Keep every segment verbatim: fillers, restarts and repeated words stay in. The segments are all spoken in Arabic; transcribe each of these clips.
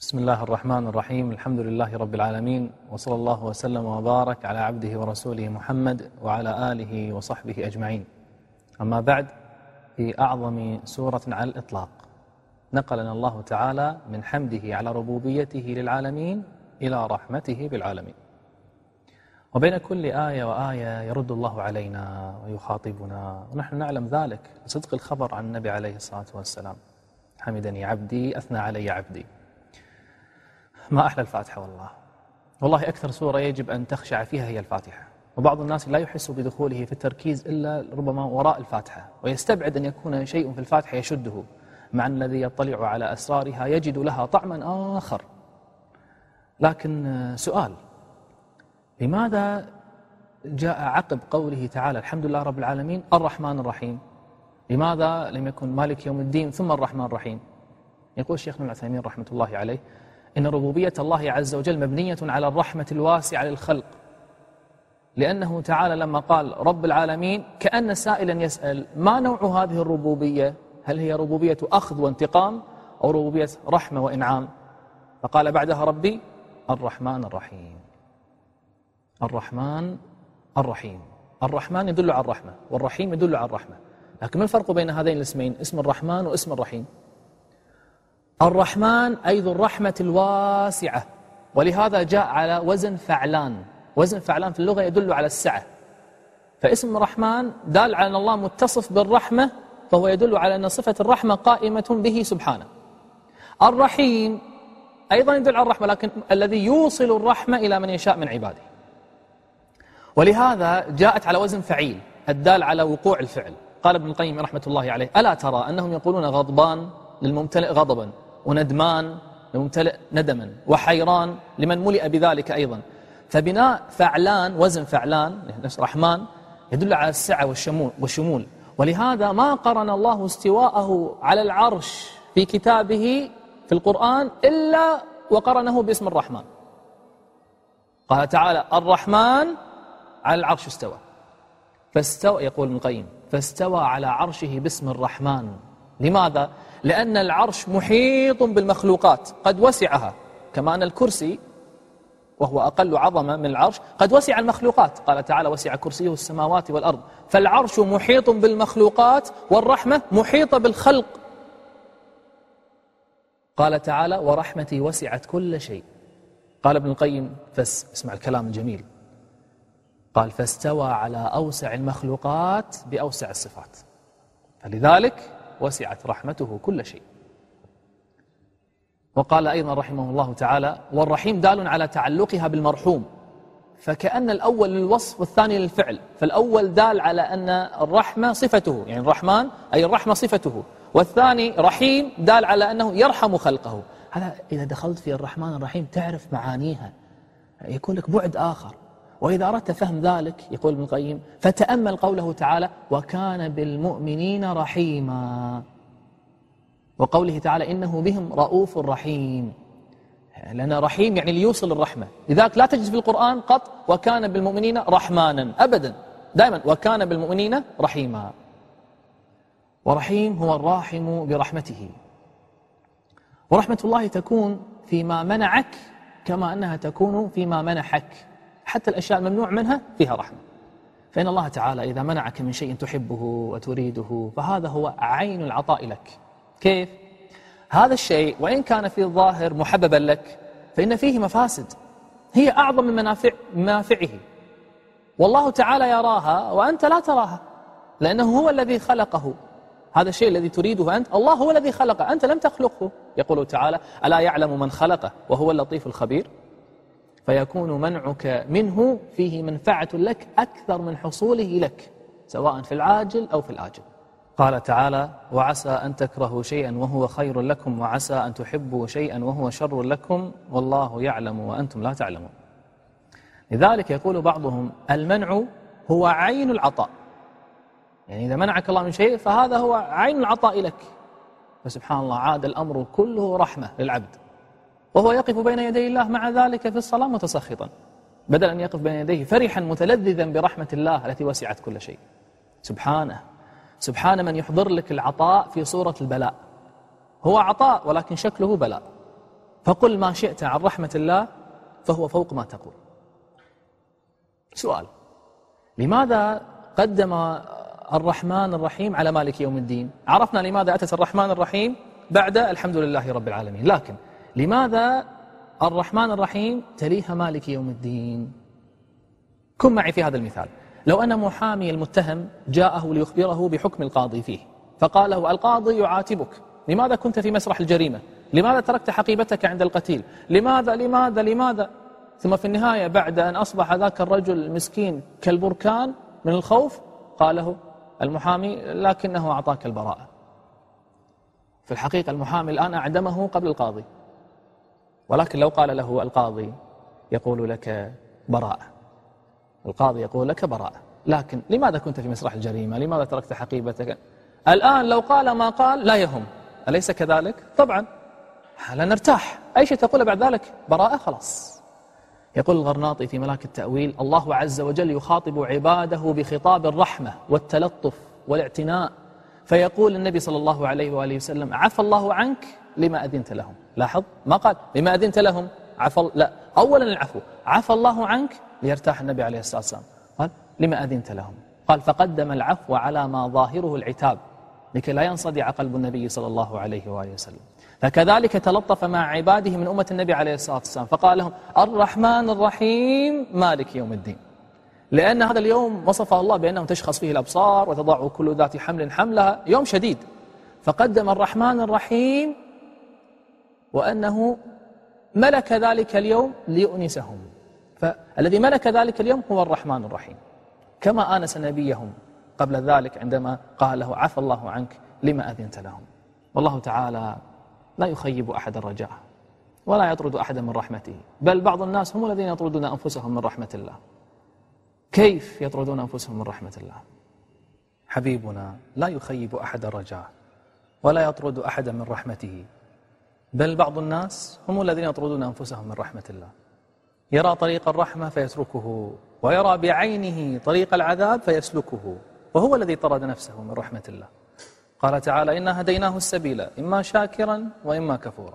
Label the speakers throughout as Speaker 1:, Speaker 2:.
Speaker 1: بسم الله الرحمن الرحيم. الحمد لله رب العالمين، وصلى الله وسلم وبارك على عبده ورسوله محمد وعلى آله وصحبه أجمعين. أما بعد، في أعظم سورة على الإطلاق نقلنا الله تعالى من حمده على ربوبيته للعالمين إلى رحمته بالعالمين. وبين كل آية وآية يرد الله علينا ويخاطبنا، ونحن نعلم ذلك بصدق الخبر عن النبي عليه الصلاة والسلام: حمدني عبدي أثنى علي عبدي. ما أحلى الفاتحة والله. والله أكثر سورة يجب أن تخشع فيها هي الفاتحة، وبعض الناس لا يحس بدخوله في التركيز إلا ربما وراء الفاتحة، ويستبعد أن يكون شيء في الفاتحة يشده، مع أن الذي يطلع على أسرارها يجد لها طعما آخر. لكن سؤال: لماذا جاء عقب قوله تعالى الحمد لله رب العالمين الرحمن الرحيم؟ لماذا لم يكن مالك يوم الدين ثم الرحمن الرحيم؟ يقول شيخنا العثيمين رحمة الله عليه: إن ربوبية الله عز وجل مبنية على الرحمة الواسعة للخلق، لأنه تعالى لما قال رب العالمين كأن سائلا يسأل: ما نوع هذه الربوبية؟ هل هي ربوبية أخذ وانتقام أو ربوبية رحمة وإنعام؟ فقال بعدها ربي الرحمن الرحيم. الرحمن الرحيم. الرحمن يدل على الرحمة، والرحيم يدل على الرحمة. لكن ما الفرق بين هذين الاسمين، اسم الرحمن واسم الرحيم؟ الرحمن أي ذو الرحمة الواسعة، ولهذا جاء على وزن فعلان. وزن فعلان في اللغة يدل على السعة، فاسم الرحمن دال على أن الله متصف بالرحمة، فهو يدل على أن صفة الرحمة قائمة به سبحانه. الرحيم أيضا يدل على الرحمة، لكن الذي يوصل الرحمة إلى من يشاء من عباده، ولهذا جاءت على وزن فعيل الدال على وقوع الفعل. قال ابن القيم رحمة الله عليه: ألا ترى أنهم يقولون غضبان للممتلئ غضبا، وندمان لممتلئ ندما، وحيران لمن ملئ بذلك أيضا. فبناء فعلان وزن فعلان رحمن يدل على السعة والشمول, والشمول ولهذا ما قرن الله استواءه على العرش في كتابه في القرآن إلا وقرنه باسم الرحمن. قال تعالى الرحمن على العرش استوى، فاستوى، يقول ابن القيم، فاستوى على عرشه باسم الرحمن. لماذا؟ لأن العرش محيط بالمخلوقات قد وسعها، كما أن الكرسي وهو أقل عظمة من العرش قد وسع المخلوقات. قال تعالى وسع كرسيه السماوات والأرض. فالعرش محيط بالمخلوقات، والرحمة محيطة بالخلق. قال تعالى ورحمتي وسعت كل شيء. قال ابن القيم فس اسمع الكلام الجميل، قال فاستوى على أوسع المخلوقات بأوسع الصفات، فلذلك وسعت رحمته كل شيء. وقال أيضا رحمه الله تعالى: والرحيم دال على تعلقها بالمرحوم، فكأن الأول للوصف والثاني للفعل. فالأول دال على أن الرحمة صفته، يعني الرحمن أي الرحمة صفته، والثاني رحيم دال على أنه يرحم خلقه. هذا إذا دخلت في الرحمن الرحيم تعرف معانيها، يكون لك بعد آخر. وإذا أردت فهم ذلك، يقول ابن القيم، فتأمل قوله تعالى وكان بالمؤمنين رحيما، وقوله تعالى إنه بهم رؤوف رحيم، لأن رحيم يعني ليوصل الرحمة. لذلك لا تجد في القرآن قط وكان بالمؤمنين رحمانا أبدا، دائما وكان بالمؤمنين رحيما. ورحيم هو الراحم برحمته. ورحمة الله تكون فيما منعك كما أنها تكون فيما منحك، حتى الأشياء الممنوع منها فيها رحمة. فإن الله تعالى إذا منعك من شيء تحبه وتريده فهذا هو عين العطاء لك. كيف؟ هذا الشيء وإن كان في الظاهر محببا لك فإن فيه مفاسد هي أعظم من منافع منافعه، والله تعالى يراها وأنت لا تراها، لأنه هو الذي خلقه. هذا الشيء الذي تريده أنت الله هو الذي خلقه، أنت لم تخلقه. يقول تعالى ألا يعلم من خلقه وهو اللطيف الخبير. فيكون منعك منه فيه منفعة لك أكثر من حصوله لك، سواء في العاجل أو في الآجل. قال تعالى وعسى أن تكرهوا شيئا وهو خير لكم، وعسى أن تحبوا شيئا وهو شر لكم، والله يعلم وأنتم لا تعلمون. لذلك يقول بعضهم المنع هو عين العطاء، يعني إذا منعك الله من شيء فهذا هو عين العطاء لك. فسبحان الله عاد الأمر كله رحمة للعبد، وهو يقف بين يدي الله مع ذلك في الصلاة متسخطا، بدل أن يقف بين يديه فرحا متلذذا برحمة الله التي وسعت كل شيء. سبحانه سبحان من يحضر لك العطاء في صورة البلاء. هو عطاء ولكن شكله بلاء. فقل ما شئت عن رحمة الله فهو فوق ما تقول. سؤال: لماذا قدم الرحمن الرحيم على مالك يوم الدين؟ عرفنا لماذا أتت الرحمن الرحيم بعد الحمد لله رب العالمين، لكن لماذا الرحمن الرحيم تليها مالك يوم الدين؟ كن معي في هذا المثال. لو أن محامي المتهم جاءه ليخبره بحكم القاضي فيه، فقال له القاضي يعاتبك، لماذا كنت في مسرح الجريمة؟ لماذا تركت حقيبتك عند القتيل؟ لماذا لماذا لماذا؟ ثم في النهاية بعد أن أصبح ذاك الرجل المسكين كالبركان من الخوف، قال له المحامي لكنه أعطاك البراءة. في الحقيقة المحامي الآن أعدمه قبل القاضي، ولكن لو قال له القاضي يقول لك براءة، القاضي يقول لك براءة، لكن لماذا كنت في مسرح الجريمة؟ لماذا تركت حقيبتك؟ الآن لو قال ما قال لا يهم، أليس كذلك؟ طبعا لا نرتاح، أي شيء تقول بعد ذلك براءة خلاص. يقول الغرناطي في ملاك التأويل: الله عز وجل يخاطب عباده بخطاب الرحمة والتلطف والاعتناء، فيقول النبي صلى الله عليه وآله وسلم: عفى الله عنك لما أذنت لهم. لاحظ ما قال لما أذنت لهم عفى، لا، أولا العفو، عفى الله عنك ليرتاح النبي عليه الصلاة والسلام، قال لما أذنت لهم، قال فقدم العفو على ما ظاهره العتاب لكي لا ينصدع قلب النبي صلى الله عليه وآله وسلم. فكذلك تلطف مع عباده من أمة النبي عليه الصلاة والسلام، فقال لهم الرحمن الرحيم مالك يوم الدين، لأن هذا اليوم وصفه الله بأنه تشخص فيه الأبصار وتضع كل ذات حمل حملها، يوم شديد، فقدم الرحمن الرحيم وأنه ملك ذلك اليوم ليؤنسهم، فالذي ملك ذلك اليوم هو الرحمن الرحيم، كما آنس نبيهم قبل ذلك عندما قال له عفى الله عنك لما أذنت لهم. والله تعالى لا يخيب أحد الرجاء ولا يطرد أحدا من رحمته، بل بعض الناس هم الذين يطردون أنفسهم من رحمة الله. كيف يطردون أنفسهم من رحمة الله؟ حبيبنا لا يخيب أحد الرجاء ولا يطرد أحدا من رحمته، بل بعض الناس هم الذين يطردون أنفسهم من رحمة الله. يرى طريق الرحمة فيتركه، ويرى بعينه طريق العذاب فيسلكه، وهو الذي طرد نفسه من رحمة الله. قال تعالى إنا هديناه السبيل إما شاكرا وإما كفورا.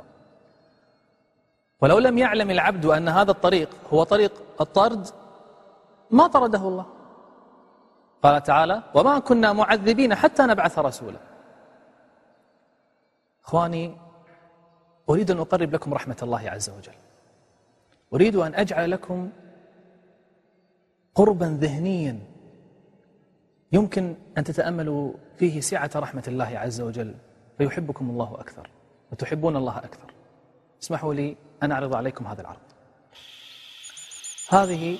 Speaker 1: ولو لم يعلم العبد أن هذا الطريق هو طريق الطرد ما طرده الله. قال تعالى وما كنا معذبين حتى نبعث رسولا. إخواني، أريد أن أقرب لكم رحمة الله عز وجل، أريد أن أجعل لكم قربا ذهنيا يمكن أن تتأملوا فيه سعة رحمة الله عز وجل، فيحبكم الله أكثر وتحبون الله أكثر. اسمحوا لي أن أعرض عليكم هذا العرض. هذه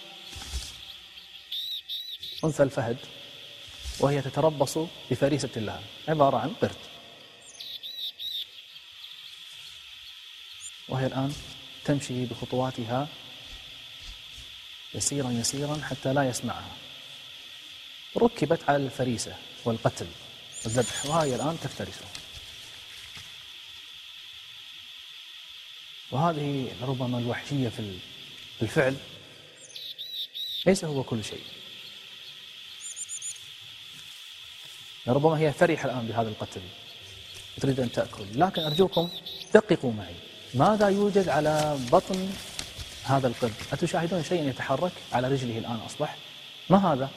Speaker 1: أنثى الفهد وهي تتربص بفريسة لها، عبارة عن قرد، وهي الآن تمشي بخطواتها يسيرا يسيرا حتى لا يسمعها. ركبت على الفريسة والقتل والذبح، وهي الآن تفترسه. وهذه ربما الوحشية في الفعل ليس هو كل شيء. ربما هي فرحة الآن بهذا القتل وتريد أن تأكل، لكن أرجوكم دققوا معي ماذا يوجد على بطن هذا القرد. أتشاهدون شيئا يتحرك على رجله الآن أصبح؟ ما هذا؟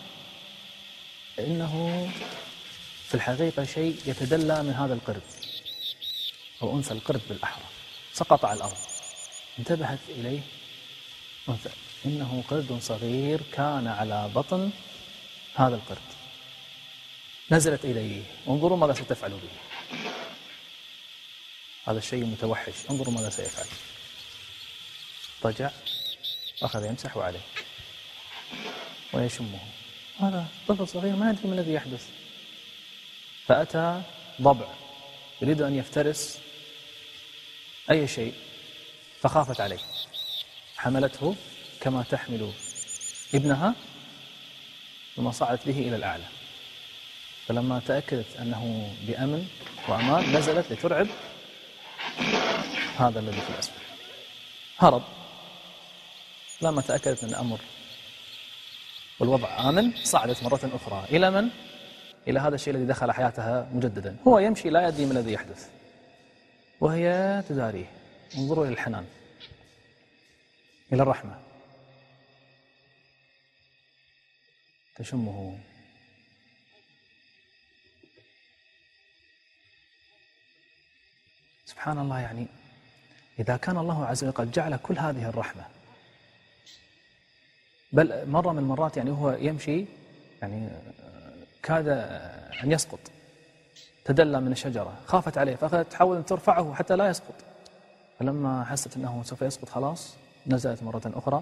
Speaker 1: إنه في الحقيقة شيء يتدلى من هذا القرد أو أنثى القرد بالأحرى. سقط على الأرض، انتبهت إليه أنثى، إنه قرد صغير كان على بطن هذا القرد. نزلت إليه، انظروا ماذا ستفعل به. هذا الشيء متوحش، انظروا ماذا سيفعل. رجع أخذ يمسح عليه ويشمه. هذا طفل صغير ما يدري ما الذي يحدث. فأتى ضبع يريد أن يفترس أي شيء، فخافت عليه، حملته كما تحمل ابنها ثم صعدت به إلى الأعلى. فلما تأكدت أنه بأمن وأمان نزلت لترعب هذا الذي في الأسفل، هرب. لما تأكدت من الأمر والوضع آمن صعدت مرة أخرى إلى من؟ إلى هذا الشيء الذي دخل حياتها مجددا. هو يمشي لا يدري ما الذي يحدث وهي تداريه. انظروا إلى الحنان، إلى الرحمة، تشمه. سبحان الله، يعني إذا كان الله عز وجل قد جعل كل هذه الرحمة، بل مرة من المرات يعني هو يمشي يعني كاد أن يسقط، تدلى من الشجرة، خافت عليه فأخذت تحاول أن ترفعه حتى لا يسقط، فلما حست أنه سوف يسقط خلاص نزلت مرة أخرى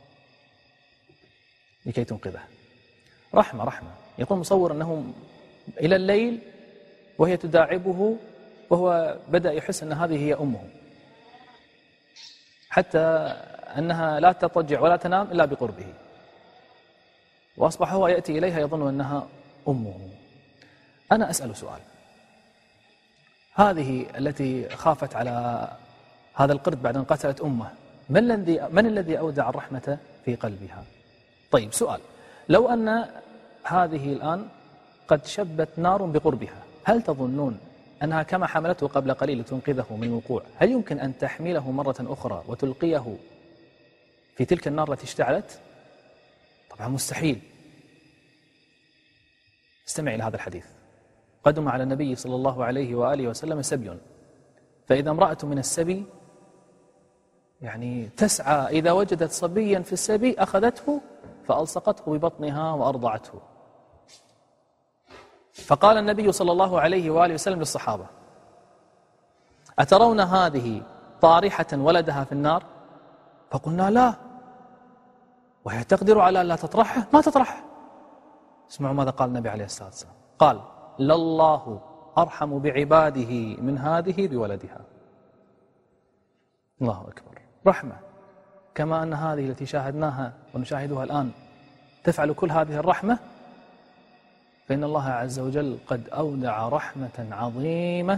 Speaker 1: لكي تنقذه. رحمة رحمة. يكون مصور أنه إلى الليل وهي تداعبه وهو بدأ يحس أن هذه هي أمه، حتى أنها لا تضطجع ولا تنام إلا بقربه، وأصبح هو يأتي إليها يظن أنها أمه. أنا أسأل سؤال، هذه التي خافت على هذا القرد بعد أن قتلت أمه، من الذي من الذي أودع الرحمة في قلبها؟ طيب سؤال، لو أن هذه الآن قد شبت نار بقربها، هل تظنون أنها كما حملته قبل قليل لتنقذه من الوقوع، هل يمكن أن تحمله مرة أخرى وتلقيه في تلك النار التي اشتعلت؟ طبعا مستحيل. استمع إلى هذا الحديث. قدم على النبي صلى الله عليه وآله وسلم سبي، فإذا امرأة من السبي يعني تسعى إذا وجدت صبيا في السبي أخذته فألصقته ببطنها وأرضعته. فقال النبي صلى الله عليه وآله وسلم للصحابة: أترون هذه طارحة ولدها في النار؟ فقلنا: لا، وهي تقدر على أن لا تطرحه، ما تطرحه. اسمعوا ماذا قال النبي عليه الصلاة والسلام، قال: لله أرحم بعباده من هذه بولدها. الله أكبر. رحمة، كما أن هذه التي شاهدناها ونشاهدها الآن تفعل كل هذه الرحمة، فإن الله عز وجل قد أودع رحمة عظيمة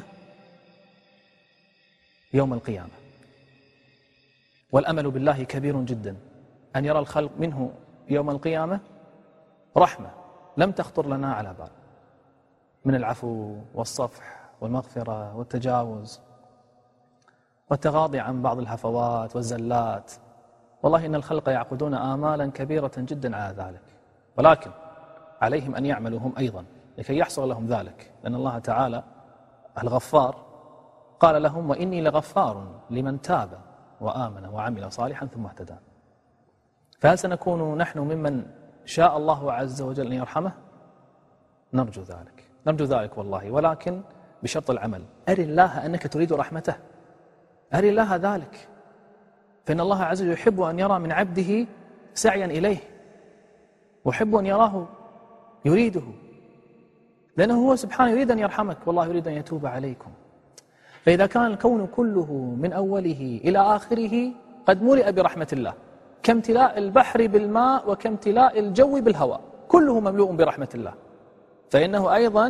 Speaker 1: يوم القيامة، والأمل بالله كبير جدا أن يرى الخلق منه يوم القيامة رحمة لم تخطر لنا على بال، من العفو والصفح والمغفرة والتجاوز والتغاضي عن بعض الهفوات والزلات. والله إن الخلق يعقدون آمالا كبيرة جدا على ذلك، ولكن عليهم أن يعملوا هم أيضا لكي يحصل لهم ذلك، لأن الله تعالى الغفار قال لهم: وإني لغفار لمن تاب وآمن وعمل صالحا ثم اهتدى. فهل سنكون نحن ممن شاء الله عز وجل أن يرحمه؟ نرجو ذلك، نرجو ذلك والله، ولكن بشرط العمل. أري الله أنك تريد رحمته، أري الله ذلك، فإن الله عز وجل يحب أن يرى من عبده سعيا إليه، ويحب أن يراه يريده، لأنه هو سبحانه يريد أن يرحمك، والله يريد أن يتوب عليكم. فإذا كان الكون كله من أوله إلى آخره قد ملئ برحمة الله، كامتلاء البحر بالماء وكامتلاء الجو بالهواء، كله مملوء برحمة الله، فإنه أيضا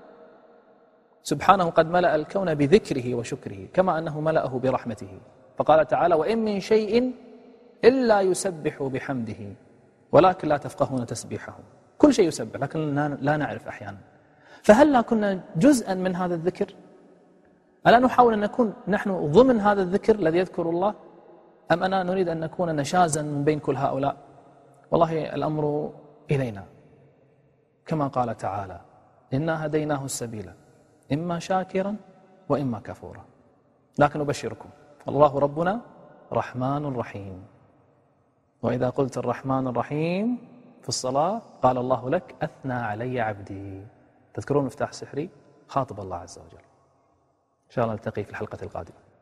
Speaker 1: سبحانه قد ملأ الكون بذكره وشكره، كما أنه ملأه برحمته. فقال تعالى: وإن من شيء إلا يسبح بحمده ولكن لا تفقهون تسبيحه. كل شيء يسبح لكن لا نعرف أحيانا. فهل لا كنا جزءا من هذا الذكر؟ ألا نحاول أن نكون نحن ضمن هذا الذكر الذي يذكر الله، أم أنا نريد أن نكون نشازا من بين كل هؤلاء؟ والله الأمر إلينا، كما قال تعالى: إنا هديناه السبيل إما شاكرا وإما كفورا. لكن أبشركم، الله ربنا رحمن رحيم، وإذا قلت الرحمن الرحيم في الصلاة قال الله لك: أثنى علي عبدي. تذكرون مفتاح سحري؟ خاطب الله عز وجل. إن شاء الله نلتقي في الحلقة القادمة.